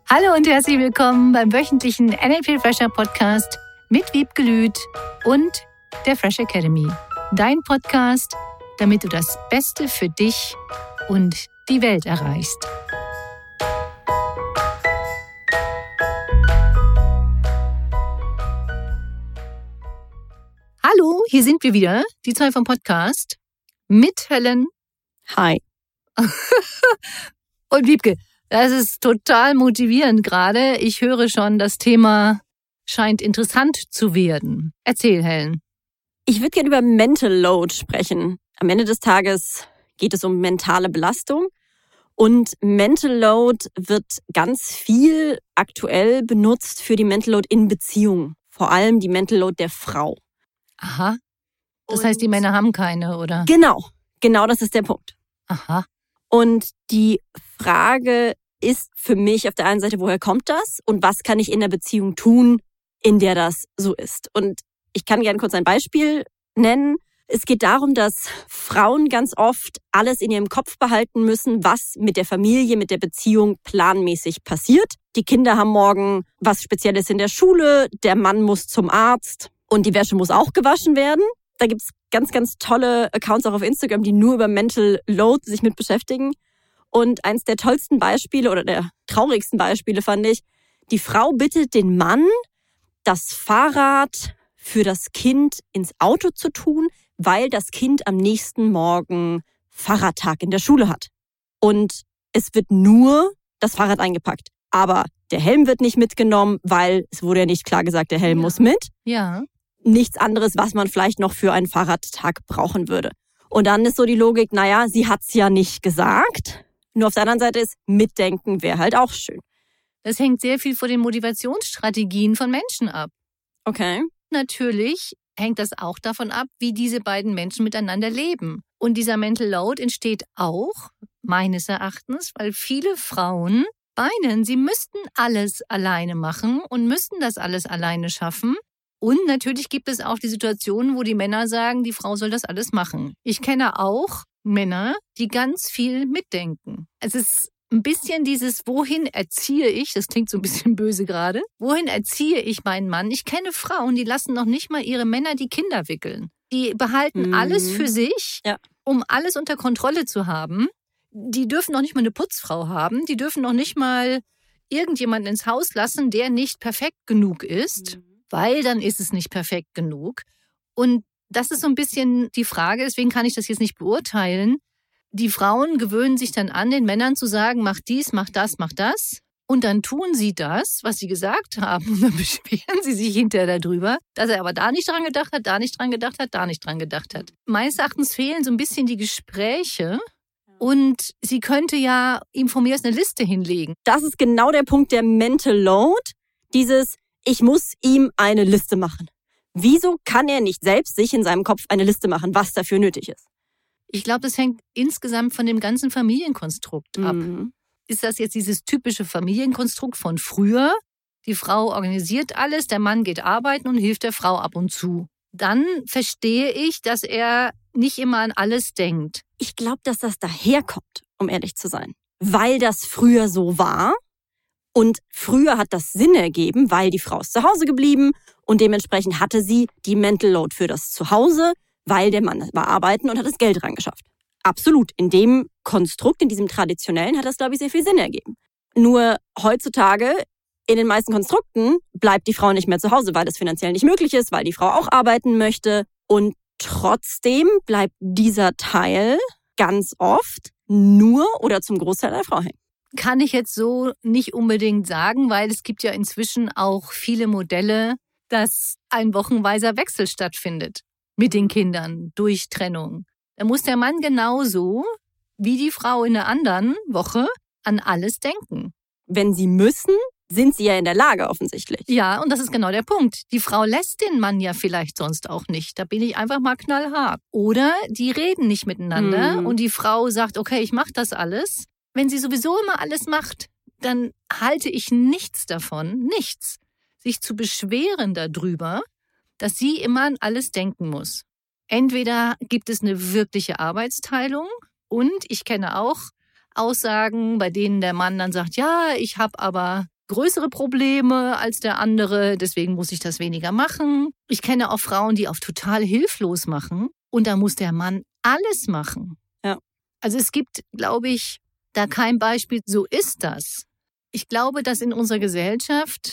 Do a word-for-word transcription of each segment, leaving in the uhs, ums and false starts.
Hallo und herzlich willkommen beim wöchentlichen N L P Fresher Podcast mit Wiebke Lüth und der Fresh Academy. Dein Podcast, damit du das Beste für dich und die Welt erreichst. Hallo, hier sind wir wieder, die zwei vom Podcast, mit Helen. Hi. Und Wiebke. Das ist total motivierend gerade. Ich höre schon, das Thema scheint interessant zu werden. Erzähl, Helen. Ich würde gerne über Mental Load sprechen. Am Ende des Tages geht es um mentale Belastung. Und Mental Load wird ganz viel aktuell benutzt für die Mental Load in Beziehungen. Vor allem die Mental Load der Frau. Aha. Das Und heißt, die Männer haben keine, oder? Genau. Genau das ist der Punkt. Aha. Und die Frage ist für mich auf der einen Seite, woher kommt das und was kann ich in der Beziehung tun, in der das so ist? Und ich kann gerne kurz ein Beispiel nennen. Es geht darum, dass Frauen ganz oft alles in ihrem Kopf behalten müssen, was mit der Familie, mit der Beziehung planmäßig passiert. Die Kinder haben morgen was Spezielles in der Schule, der Mann muss zum Arzt und die Wäsche muss auch gewaschen werden. Da gibt's ganz, ganz tolle Accounts auch auf Instagram, die nur über Mental Load sich mit beschäftigen. Und eins der tollsten Beispiele oder der traurigsten Beispiele fand ich, die Frau bittet den Mann, das Fahrrad für das Kind ins Auto zu tun, weil das Kind am nächsten Morgen Fahrradtag in der Schule hat. Und es wird nur das Fahrrad eingepackt. Aber der Helm wird nicht mitgenommen, weil es wurde ja nicht klar gesagt, der Helm Ja. muss mit. Ja. Nichts anderes, was man vielleicht noch für einen Fahrradtag brauchen würde. Und dann ist so die Logik, naja, sie hat's ja nicht gesagt. Nur auf der anderen Seite ist, mitdenken wäre halt auch schön. Das hängt sehr viel von den Motivationsstrategien von Menschen ab. Okay. Natürlich hängt das auch davon ab, wie diese beiden Menschen miteinander leben. Und dieser Mental Load entsteht auch, meines Erachtens, weil viele Frauen meinen, sie müssten alles alleine machen und müssten das alles alleine schaffen. Und natürlich gibt es auch die Situationen, wo die Männer sagen, die Frau soll das alles machen. Ich kenne auch Männer, die ganz viel mitdenken. Es ist ein bisschen dieses, wohin erziehe ich, das klingt so ein bisschen böse gerade, wohin erziehe ich meinen Mann? Ich kenne Frauen, die lassen noch nicht mal ihre Männer die Kinder wickeln. Die behalten Mhm. alles für sich, Ja. um alles unter Kontrolle zu haben. Die dürfen noch nicht mal eine Putzfrau haben, die dürfen noch nicht mal irgendjemanden ins Haus lassen, der nicht perfekt genug ist. Mhm. Weil dann ist es nicht perfekt genug. Und das ist so ein bisschen die Frage, deswegen kann ich das jetzt nicht beurteilen. Die Frauen gewöhnen sich dann an, den Männern zu sagen, mach dies, mach das, mach das. Und dann tun sie das, was sie gesagt haben. Und dann beschweren sie sich hinterher darüber, dass er aber da nicht dran gedacht hat, da nicht dran gedacht hat, da nicht dran gedacht hat. Meines Erachtens fehlen so ein bisschen die Gespräche. Und sie könnte ja ihm von mir aus eine Liste hinlegen. Das ist genau der Punkt der Mental Load. Dieses, ich muss ihm eine Liste machen. Wieso kann er nicht selbst sich in seinem Kopf eine Liste machen, was dafür nötig ist? Ich glaube, das hängt insgesamt von dem ganzen Familienkonstrukt ab. Mhm. Ist das jetzt dieses typische Familienkonstrukt von früher? Die Frau organisiert alles, der Mann geht arbeiten und hilft der Frau ab und zu. Dann verstehe ich, dass er nicht immer an alles denkt. Ich glaube, dass das daherkommt, um ehrlich zu sein. Weil das früher so war. Und früher hat das Sinn ergeben, weil die Frau ist zu Hause geblieben und dementsprechend hatte sie die Mental Load für das Zuhause, weil der Mann war arbeiten und hat das Geld rangeschafft. Absolut. In dem Konstrukt, in diesem traditionellen, hat das, glaube ich, sehr viel Sinn ergeben. Nur heutzutage, in den meisten Konstrukten, bleibt die Frau nicht mehr zu Hause, weil das finanziell nicht möglich ist, weil die Frau auch arbeiten möchte. Und trotzdem bleibt dieser Teil ganz oft nur oder zum Großteil der Frau hängen. Kann ich jetzt so nicht unbedingt sagen, weil es gibt ja inzwischen auch viele Modelle, dass ein wochenweiser Wechsel stattfindet mit den Kindern durch Trennung. Da muss der Mann genauso wie die Frau in der anderen Woche an alles denken. Wenn sie müssen, sind sie ja in der Lage offensichtlich. Ja, und das ist genau der Punkt. Die Frau lässt den Mann ja vielleicht sonst auch nicht. Da bin ich einfach mal knallhart. Oder die reden nicht miteinander Hm. und die Frau sagt, okay, ich mache das alles. Wenn sie sowieso immer alles macht, dann halte ich nichts davon, nichts, sich zu beschweren darüber, dass sie immer an alles denken muss. Entweder gibt es eine wirkliche Arbeitsteilung und ich kenne auch Aussagen, bei denen der Mann dann sagt, ja, ich habe aber größere Probleme als der andere, deswegen muss ich das weniger machen. Ich kenne auch Frauen, die auf total hilflos machen und da muss der Mann alles machen. Ja. Also es gibt, glaube ich, da kein Beispiel, so ist das. Ich glaube, dass in unserer Gesellschaft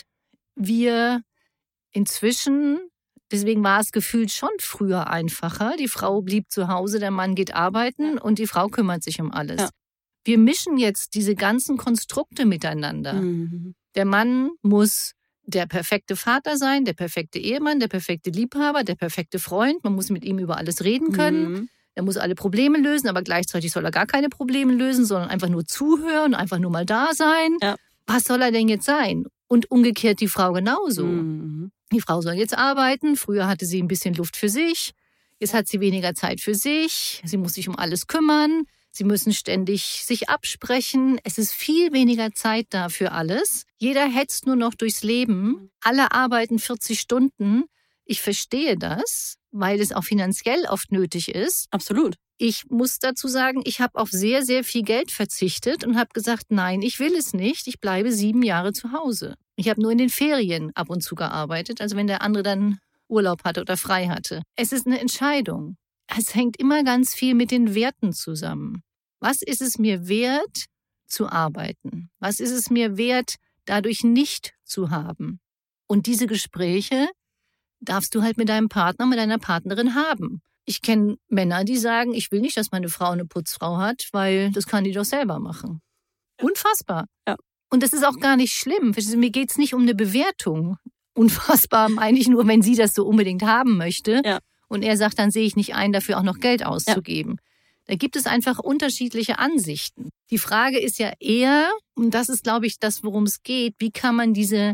wir inzwischen, deswegen war es gefühlt schon früher einfacher, die Frau blieb zu Hause, der Mann geht arbeiten und die Frau kümmert sich um alles. Ja. Wir mischen jetzt diese ganzen Konstrukte miteinander. Mhm. Der Mann muss der perfekte Vater sein, der perfekte Ehemann, der perfekte Liebhaber, der perfekte Freund. Man muss mit ihm über alles reden können. Mhm. Er muss alle Probleme lösen, aber gleichzeitig soll er gar keine Probleme lösen, sondern einfach nur zuhören, einfach nur mal da sein. Ja. Was soll er denn jetzt sein? Und umgekehrt die Frau genauso. Mhm. Die Frau soll jetzt arbeiten. Früher hatte sie ein bisschen Luft für sich. Jetzt hat sie weniger Zeit für sich. Sie muss sich um alles kümmern. Sie müssen ständig sich absprechen. Es ist viel weniger Zeit da für alles. Jeder hetzt nur noch durchs Leben. Alle arbeiten vierzig Stunden. Ich verstehe das, weil es auch finanziell oft nötig ist. Absolut. Ich muss dazu sagen, ich habe auf sehr, sehr viel Geld verzichtet und habe gesagt, nein, ich will es nicht. Ich bleibe sieben Jahre zu Hause. Ich habe nur in den Ferien ab und zu gearbeitet, also wenn der andere dann Urlaub hatte oder frei hatte. Es ist eine Entscheidung. Es hängt immer ganz viel mit den Werten zusammen. Was ist es mir wert, zu arbeiten? Was ist es mir wert, dadurch nicht zu haben? Und diese Gespräche darfst du halt mit deinem Partner, mit deiner Partnerin haben. Ich kenne Männer, die sagen, ich will nicht, dass meine Frau eine Putzfrau hat, weil das kann die doch selber machen. Unfassbar. Ja. Und das ist auch gar nicht schlimm. Mir geht es nicht um eine Bewertung. Unfassbar meine ich nur, wenn sie das so unbedingt haben möchte. Ja. Und er sagt, dann sehe ich nicht ein, dafür auch noch Geld auszugeben. Ja. Da gibt es einfach unterschiedliche Ansichten. Die Frage ist ja eher, und das ist, glaube ich, das, worum es geht, wie kann man diese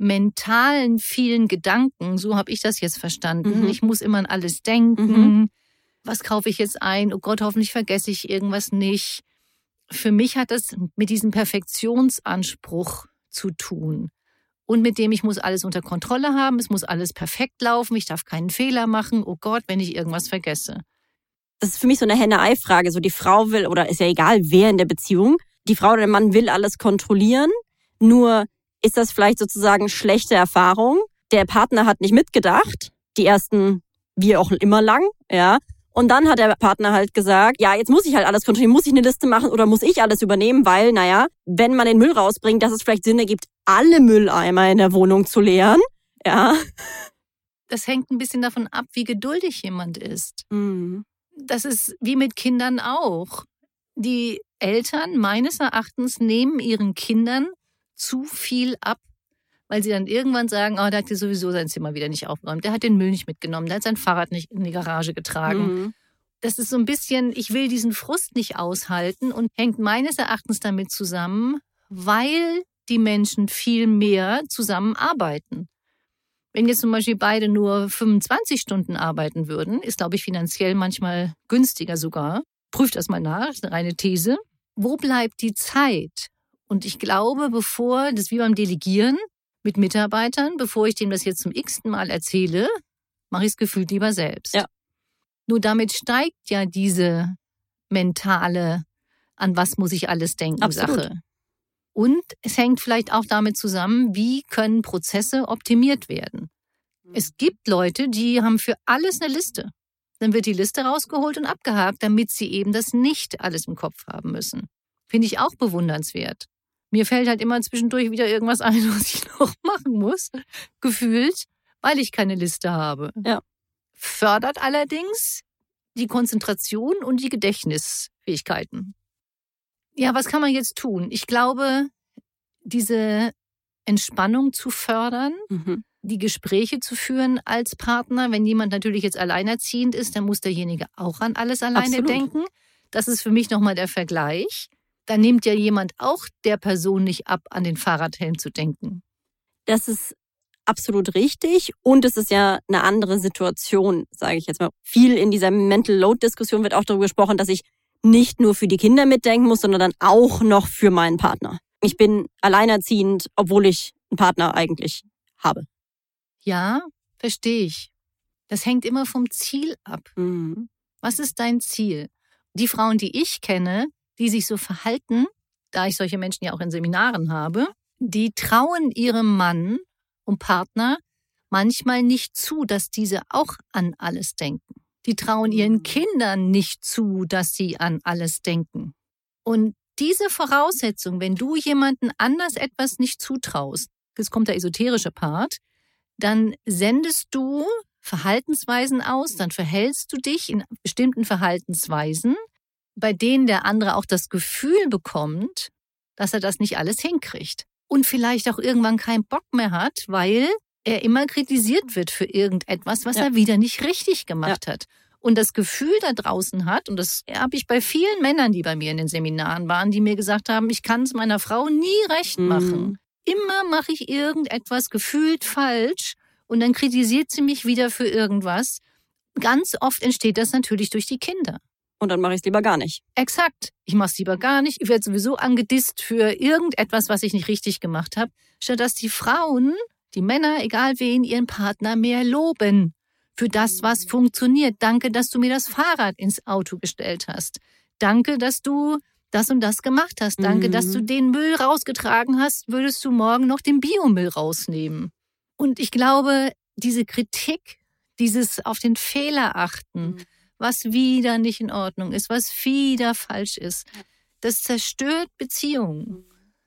mentalen vielen Gedanken, so habe ich das jetzt verstanden, mhm. ich muss immer an alles denken, mhm. was kaufe ich jetzt ein, oh Gott, hoffentlich vergesse ich irgendwas nicht. Für mich hat das mit diesem Perfektionsanspruch zu tun und mit dem, ich muss alles unter Kontrolle haben, es muss alles perfekt laufen, ich darf keinen Fehler machen, oh Gott, wenn ich irgendwas vergesse. Das ist für mich so eine Henne-Ei-Frage, so die Frau will, oder ist ja egal, wer in der Beziehung, die Frau oder der Mann will alles kontrollieren, nur ist das vielleicht sozusagen schlechte Erfahrung. Der Partner hat nicht mitgedacht, die ersten, wie auch immer lang, ja. Und dann hat der Partner halt gesagt, ja, jetzt muss ich halt alles kontrollieren, muss ich eine Liste machen oder muss ich alles übernehmen, weil, naja, wenn man den Müll rausbringt, dass es vielleicht Sinn ergibt, alle Mülleimer in der Wohnung zu leeren, ja. Das hängt ein bisschen davon ab, wie geduldig jemand ist. Mhm. Das ist wie mit Kindern auch. Die Eltern meines Erachtens nehmen ihren Kindern zu viel ab, weil sie dann irgendwann sagen, oh, der hat dir sowieso sein Zimmer wieder nicht aufgeräumt, der hat den Müll nicht mitgenommen, der hat sein Fahrrad nicht in die Garage getragen. Mhm. Das ist so ein bisschen, ich will diesen Frust nicht aushalten und hängt meines Erachtens damit zusammen, weil die Menschen viel mehr zusammenarbeiten. Wenn jetzt zum Beispiel beide nur fünfundzwanzig Stunden arbeiten würden, ist, glaube ich, finanziell manchmal günstiger sogar. Prüft das mal nach, das ist eine reine These. Wo bleibt die Zeit? Und ich glaube, bevor, das ist wie beim Delegieren mit Mitarbeitern, bevor ich dem das jetzt zum x-ten Mal erzähle, mache ich es gefühlt lieber selbst. Ja. Nur damit steigt ja diese mentale, an was muss ich alles denken, Absolut. Sache. Und es hängt vielleicht auch damit zusammen, wie können Prozesse optimiert werden. Es gibt Leute, die haben für alles eine Liste. Dann wird die Liste rausgeholt und abgehakt, damit sie eben das nicht alles im Kopf haben müssen. Finde ich auch bewundernswert. Mir fällt halt immer zwischendurch wieder irgendwas ein, was ich noch machen muss, gefühlt, weil ich keine Liste habe. Ja. Fördert allerdings die Konzentration und die Gedächtnisfähigkeiten. Ja, was kann man jetzt tun? Ich glaube, diese Entspannung zu fördern, mhm. die Gespräche zu führen als Partner. Wenn jemand natürlich jetzt alleinerziehend ist, dann muss derjenige auch an alles alleine Absolut. denken. Das ist für mich nochmal der Vergleich. Da nimmt ja jemand auch der Person nicht ab, an den Fahrradhelm zu denken. Das ist absolut richtig und es ist ja eine andere Situation, sage ich jetzt mal. Viel in dieser Mental Load-Diskussion wird auch darüber gesprochen, dass ich nicht nur für die Kinder mitdenken muss, sondern dann auch noch für meinen Partner. Ich bin alleinerziehend, obwohl ich einen Partner eigentlich habe. Ja, verstehe ich. Das hängt immer vom Ziel ab. Mhm. Was ist dein Ziel? Die Frauen, die ich kenne, die sich so verhalten, da ich solche Menschen ja auch in Seminaren habe, die trauen ihrem Mann und Partner manchmal nicht zu, dass diese auch an alles denken. Die trauen ihren Kindern nicht zu, dass sie an alles denken. Und diese Voraussetzung, wenn du jemanden anders etwas nicht zutraust, jetzt kommt der esoterische Part, dann sendest du Verhaltensweisen aus, dann verhältst du dich in bestimmten Verhaltensweisen, bei denen der andere auch das Gefühl bekommt, dass er das nicht alles hinkriegt. Und vielleicht auch irgendwann keinen Bock mehr hat, weil er immer kritisiert wird für irgendetwas, was ja. er wieder nicht richtig gemacht ja. hat. Und das Gefühl da draußen hat, und das habe ich bei vielen Männern, die bei mir in den Seminaren waren, die mir gesagt haben, ich kann es meiner Frau nie recht machen. Mhm. Immer mache ich irgendetwas gefühlt falsch und dann kritisiert sie mich wieder für irgendwas. Ganz oft entsteht das natürlich durch die Kinder. Und dann mache ich es lieber gar nicht. Exakt. Ich mache es lieber gar nicht. Ich werde sowieso angedisst für irgendetwas, was ich nicht richtig gemacht habe. Statt dass die Frauen, die Männer, egal wen, ihren Partner mehr loben. Für das, was funktioniert. Danke, dass du mir das Fahrrad ins Auto gestellt hast. Danke, dass du das und das gemacht hast. Danke, mhm. dass du den Müll rausgetragen hast. Würdest du morgen noch den Biomüll rausnehmen? Und ich glaube, diese Kritik, dieses auf den Fehler achten, mhm. was wieder nicht in Ordnung ist, was wieder falsch ist, das zerstört Beziehungen.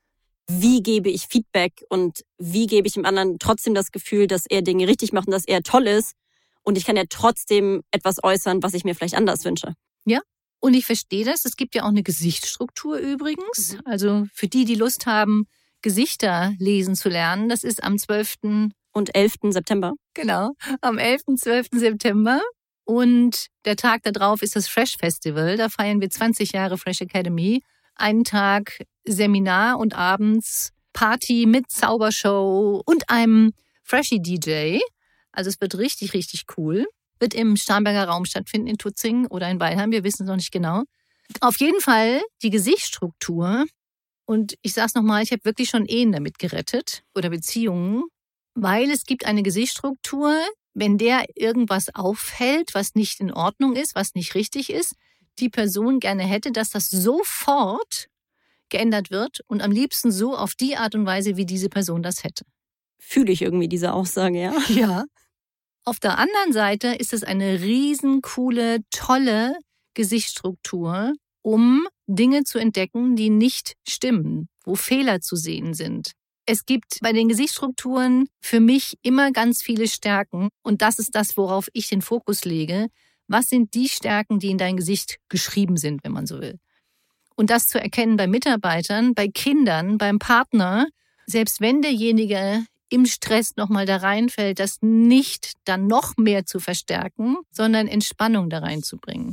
Wie gebe ich Feedback und wie gebe ich dem anderen trotzdem das Gefühl, dass er Dinge richtig macht und dass er toll ist? Und ich kann ja trotzdem etwas äußern, was ich mir vielleicht anders wünsche. Ja, und ich verstehe das. Es gibt ja auch eine Gesichtsstruktur übrigens. Mhm. Also für die, die Lust haben, Gesichter lesen zu lernen, das ist am zwölften und elften September. Genau, am elften und zwölften September. Und der Tag darauf ist das Fresh Festival. Da feiern wir zwanzig Jahre Fresh Academy. Einen Tag Seminar und abends Party mit Zaubershow und einem Freshie-D J. Also es wird richtig, richtig cool. Wird im Starnberger Raum stattfinden in Tutzing oder in Weilheim. Wir wissen es noch nicht genau. Auf jeden Fall die Gesichtsstruktur. Und ich sage es nochmal, ich habe wirklich schon Ehen damit gerettet oder Beziehungen. Weil es gibt eine Gesichtsstruktur, wenn der irgendwas auffällt, was nicht in Ordnung ist, was nicht richtig ist, die Person gerne hätte, dass das sofort geändert wird und am liebsten so auf die Art und Weise, wie diese Person das hätte. Fühle ich irgendwie diese Aussage, ja? Ja. Auf der anderen Seite ist es eine riesencoole, tolle Gesichtsstruktur, um Dinge zu entdecken, die nicht stimmen, wo Fehler zu sehen sind. Es gibt bei den Gesichtsstrukturen für mich immer ganz viele Stärken und das ist das, worauf ich den Fokus lege. Was sind die Stärken, die in dein Gesicht geschrieben sind, wenn man so will? Und das zu erkennen bei Mitarbeitern, bei Kindern, beim Partner, selbst wenn derjenige im Stress nochmal da reinfällt, das nicht dann noch mehr zu verstärken, sondern Entspannung da reinzubringen.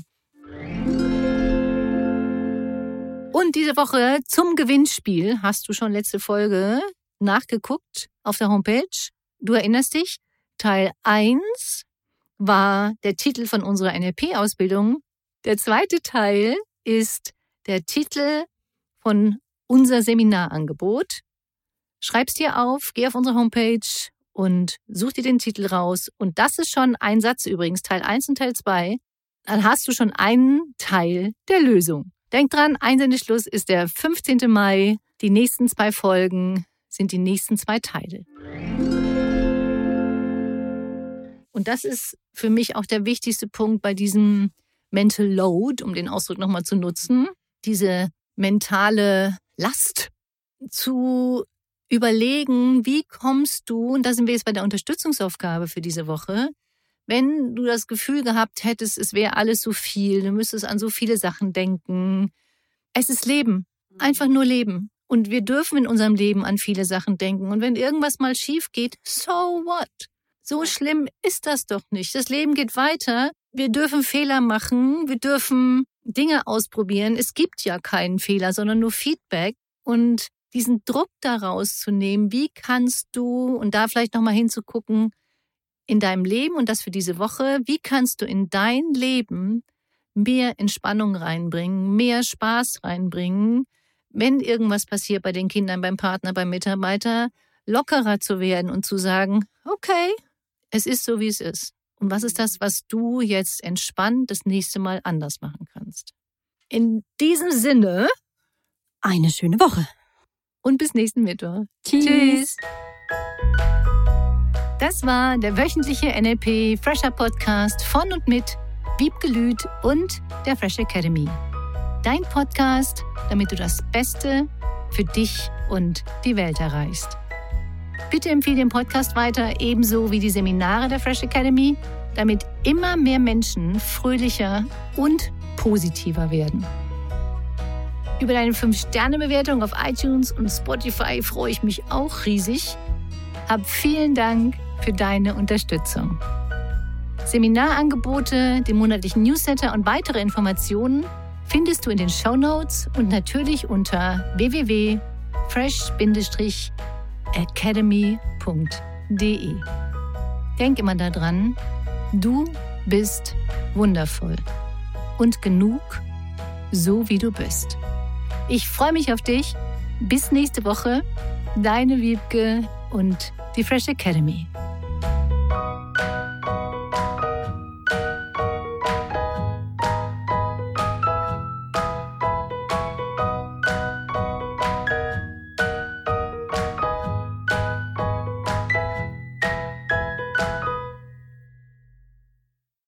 Und diese Woche zum Gewinnspiel hast du schon letzte Folge nachgeguckt auf der Homepage. Du erinnerst dich, Teil eins war der Titel von unserer N L P-Ausbildung. Der zweite Teil ist der Titel von unser Seminarangebot. Schreib's dir auf, geh auf unsere Homepage und such dir den Titel raus. Und das ist schon ein Satz übrigens, Teil eins und Teil zwei. Dann hast du schon einen Teil der Lösung. Denk dran, Einsendeschluss ist der fünfzehnten Mai. Die nächsten zwei Folgen sind die nächsten zwei Teile. Und das ist für mich auch der wichtigste Punkt bei diesem Mental Load, um den Ausdruck nochmal zu nutzen, diese mentale Last zu überlegen, wie kommst du, und da sind wir jetzt bei der Unterstützungsaufgabe für diese Woche, wenn du das Gefühl gehabt hättest, es wäre alles so viel, du müsstest an so viele Sachen denken. Es ist Leben, einfach nur Leben. Und wir dürfen in unserem Leben an viele Sachen denken. Und wenn irgendwas mal schief geht, so what? So schlimm ist das doch nicht. Das Leben geht weiter. Wir dürfen Fehler machen. Wir dürfen Dinge ausprobieren. Es gibt ja keinen Fehler, sondern nur Feedback. Und diesen Druck daraus zu nehmen, wie kannst du, und da vielleicht nochmal hinzugucken, in deinem Leben und das für diese Woche, wie kannst du in dein Leben mehr Entspannung reinbringen, mehr Spaß reinbringen, wenn irgendwas passiert bei den Kindern, beim Partner, beim Mitarbeiter, lockerer zu werden und zu sagen, okay, es ist so, wie es ist. Und was ist das, was du jetzt entspannt das nächste Mal anders machen kannst? In diesem Sinne, eine schöne Woche. und bis nächsten Mittwoch. Tschüss. Tschüss. Das war der wöchentliche N L P Fresher Podcast von und mit Wiebke Lüth und der Fresh Academy. Dein Podcast, damit du das Beste für dich und die Welt erreichst. Bitte empfehle den Podcast weiter, ebenso wie die Seminare der Fresh Academy, damit immer mehr Menschen fröhlicher und positiver werden. Über deine fünf Sterne Bewertung auf iTunes und Spotify freue ich mich auch riesig. Hab vielen Dank für deine Unterstützung. Seminarangebote, den monatlichen Newsletter und weitere Informationen findest du in den Shownotes und natürlich unter w w w punkt fresh academy punkt d e. Denk immer daran, du bist wundervoll und genug, so wie du bist. Ich freue mich auf dich. Bis nächste Woche. Deine Wiebke und die Fresh Academy.